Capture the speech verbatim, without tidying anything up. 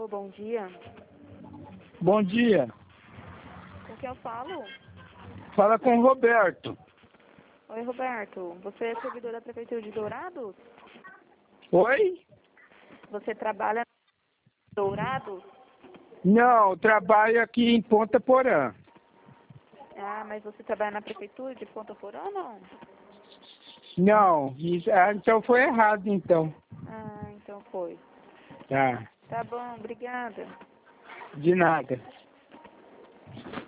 Alô, bom dia. Bom dia. Com quem eu falo? Fala com o Roberto. Oi, Roberto. Você é servidor da Prefeitura de Dourados? Oi? Você trabalha em Dourados? Não, eu trabalho aqui em Ponta Porã. Ah, mas você trabalha na Prefeitura de Ponta Porã ou não? Não, isso, ah, então foi errado, então. Ah, então foi. Tá, Tá bom, obrigada. de nada.